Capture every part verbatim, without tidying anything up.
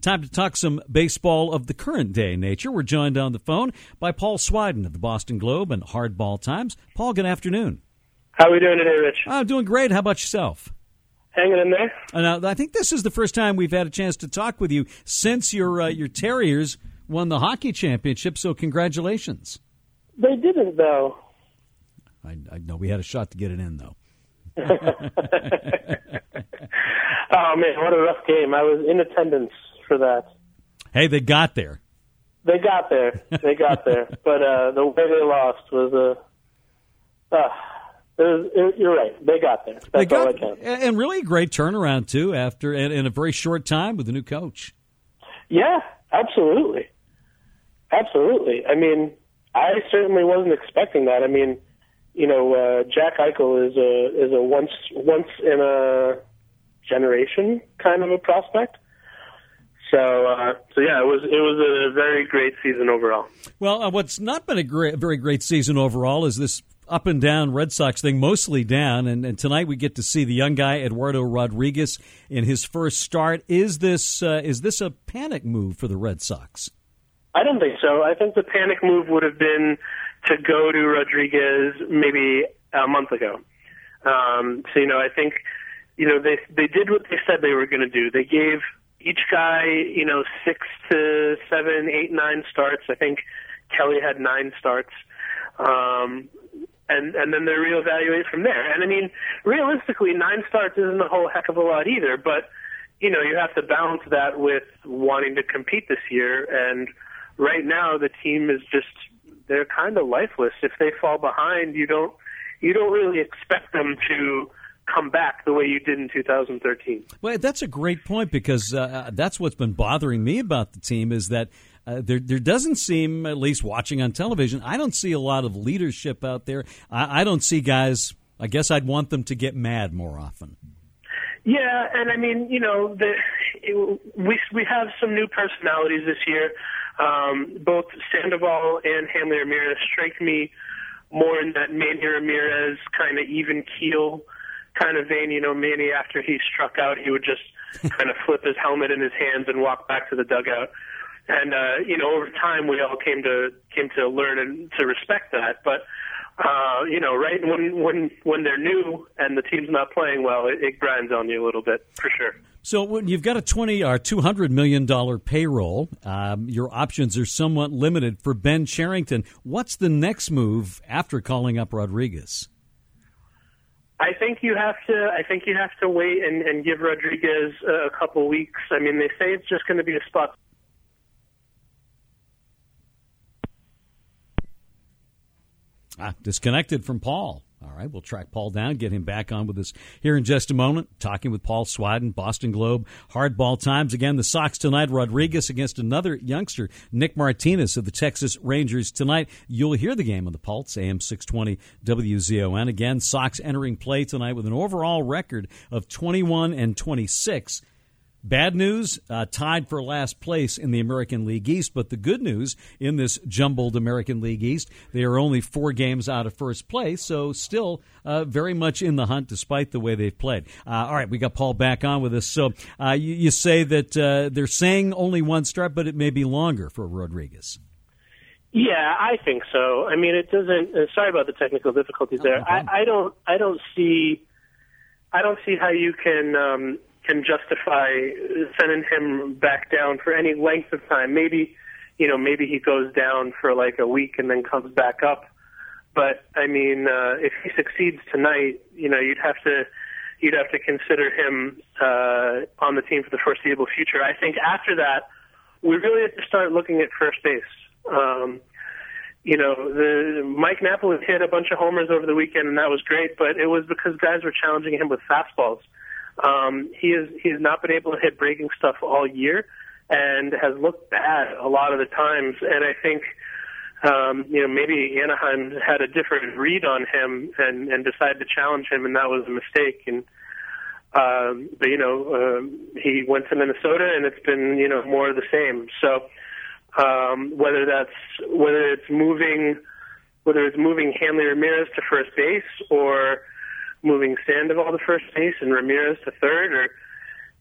Time to talk some baseball of the current day nature. We're joined on the phone by Paul Swiden of the Boston Globe and Hardball Times. Paul, good afternoon. How are we doing today, Rich? I'm doing great. How about yourself? Hanging in there. And uh, I think this is the first time we've had a chance to talk with you since your uh, your Terriers won the hockey championship, so congratulations. They didn't, though. I, I know we had a shot to get it in, though. Oh, man, what a rough game. I was in attendance for that. Hey, they got there. They got there. They got there. But uh, the way they lost was a... Uh, it was, it, you're right. They got there. That's they got, all I can. And really a great turnaround, too, after in, in a very short time with the new coach. Yeah, absolutely. Absolutely. I mean, I certainly wasn't expecting that. I mean, you know, uh, Jack Eichel is a is a once once in a generation kind of a prospect. So, uh, so yeah, it was it was a very great season overall. Well, uh, what's not been a great, very great season overall is this up and down Red Sox thing, mostly down. And, and tonight we get to see the young guy Eduardo Rodriguez in his first start. Is this uh, is this a panic move for the Red Sox? I don't think so. I think the panic move would have been to go to Rodriguez maybe a month ago. Um, so, you know, I think, you know, they they did what they said they were going to do. They gave each guy, you know, six to seven, eight, nine starts. I think Kelly had nine starts. Um, and, and then they reevaluate from there. And, I mean, realistically, nine starts isn't a whole heck of a lot either. But, you know, you have to balance that with wanting to compete this year. And right now the team is just, they're kind of lifeless. If they fall behind, you don't you don't really expect them to come back the way you did in two thousand thirteen. Well, that's a great point because uh, that's what's been bothering me about the team is that uh, there there doesn't seem, at least watching on television, I don't see a lot of leadership out there. I, I don't see guys, I guess I'd want them to get mad more often. Yeah, and I mean, you know, the, it, we we have some new personalities this year. Um, both Sandoval and Hanley Ramirez strike me more in that Manny Ramirez kind of even keel kind of vein. You know, Manny, after he struck out, he would just kind of flip his helmet in his hands and walk back to the dugout. And uh, you know, over time, we all came to came to learn and to respect that. But uh, you know, right when when when they're new and the team's not playing well, it, it grinds on you a little bit for sure. So when you've got a twenty or two hundred million dollar payroll, um, your options are somewhat limited for Ben Cherington. What's the next move after calling up Rodriguez? I think you have to. I think you have to wait and, and give Rodriguez a couple weeks. I mean, they say it's just going to be a spot. Ah, disconnected from Paul. All right, we'll track Paul down, get him back on with us here in just a moment. Talking with Paul Swiden, Boston Globe, Hardball Times. Again, the Sox tonight, Rodriguez against another youngster, Nick Martinez of the Texas Rangers tonight. You'll hear the game on the Pulse, A M six twenty W Z O N. Again, Sox entering play tonight with an overall record of twenty-one and twenty-six. Bad news, uh, tied for last place in the American League East, but the good news in this jumbled American League East, they are only four games out of first place, so still uh, very much in the hunt despite the way they've played. Uh, all right, we got Paul back on with us. So uh, you, you say that uh, they're saying only one start, but it may be longer for Rodriguez. Yeah, I think so. I mean, it doesn't. Uh, sorry about the technical difficulties there. No I, I don't. I don't see. I don't see how you can. Um, can justify sending him back down for any length of time. Maybe, you know, maybe he goes down for like a week and then comes back up. But I mean, uh, if he succeeds tonight, you know, you'd have to, you'd have to consider him uh, on the team for the foreseeable future. I think after that, we really have to start looking at first base. Um, you know, the Mike Napoli hit a bunch of homers over the weekend, and that was great. But it was because guys were challenging him with fastballs. Um, he has he has not been able to hit breaking stuff all year, and has looked bad a lot of the times. And I think um, you know maybe Anaheim had a different read on him and, and decided to challenge him, and that was a mistake. And um, but you know um, he went to Minnesota, and it's been you know more of the same. So um, whether that's whether it's moving whether it's moving Hanley Ramirez to first base or moving Sandoval to first base and Ramirez to third, or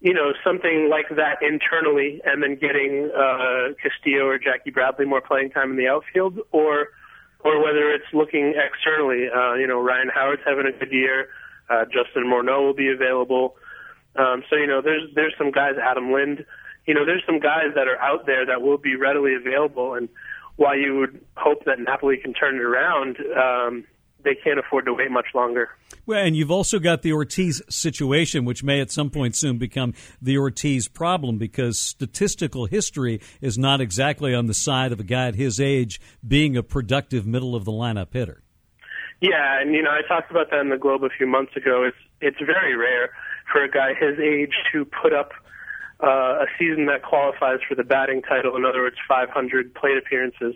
you know, something like that internally and then getting uh, Castillo or Jackie Bradley more playing time in the outfield, or or whether it's looking externally. Uh, you know, Ryan Howard's having a good year. Uh, Justin Morneau will be available. Um, so, you know, there's there's some guys, Adam Lind, you know, there's some guys that are out there that will be readily available. And while you would hope that Napoli can turn it around, um, they can't afford to wait much longer. Well, and you've also got the Ortiz situation, which may at some point soon become the Ortiz problem, because statistical history is not exactly on the side of a guy at his age being a productive middle-of-the-lineup hitter. Yeah, and, you know, I talked about that in the Globe a few months ago. It's it's very rare for a guy his age to put up uh, a season that qualifies for the batting title, in other words, five hundred plate appearances.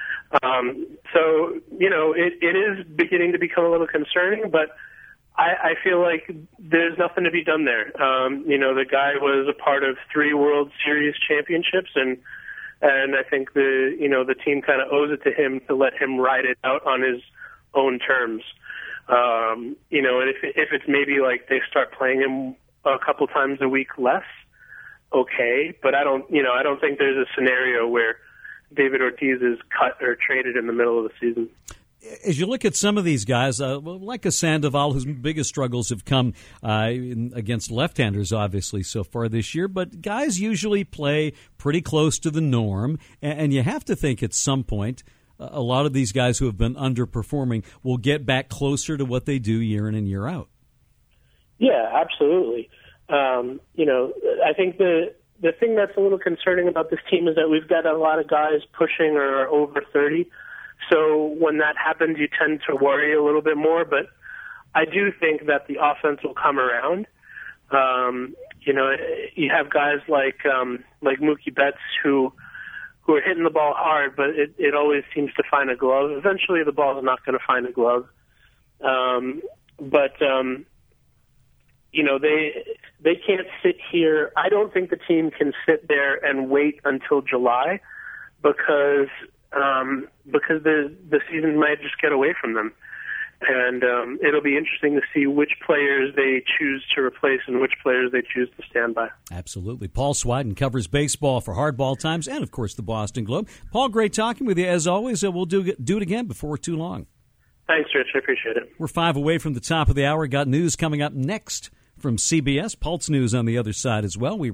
Um, so, you know, it, it is beginning to become a little concerning, but I, I feel like there's nothing to be done there. Um, you know, the guy was a part of three World Series championships, and and I think the you know the team kind of owes it to him to let him ride it out on his own terms. Um, you know, and if if it's maybe like they start playing him a couple times a week less, okay. But I don't, you know, I don't think there's a scenario where David Ortiz is cut or traded in the middle of the season. As you look at some of these guys, uh, like a Sandoval, whose biggest struggles have come uh, in, against left-handers, obviously, so far this year, but guys usually play pretty close to the norm, and, and you have to think at some point a lot of these guys who have been underperforming will get back closer to what they do year in and year out. Yeah, absolutely. Um, you know, I think the the thing that's a little concerning about this team is that we've got a lot of guys pushing or over thirty. So when that happens, you tend to worry a little bit more. But I do think that the offense will come around. Um, you know, you have guys like um, like Mookie Betts who who are hitting the ball hard, but it, it always seems to find a glove. Eventually, the ball is not going to find a glove. Um, but um, you know, they they can't sit here. I don't think the team can sit there and wait until July because um, because the the season might just get away from them. And um, it'll be interesting to see which players they choose to replace and which players they choose to stand by. Absolutely. Paul Swadden covers baseball for Hardball Times and, of course, the Boston Globe. Paul, great talking with you. As always, uh, we'll do, do it again before too long. Thanks, Rich. I appreciate it. We're five away from the top of the hour. Got news coming up next from C B S. Pulse News on the other side as well. We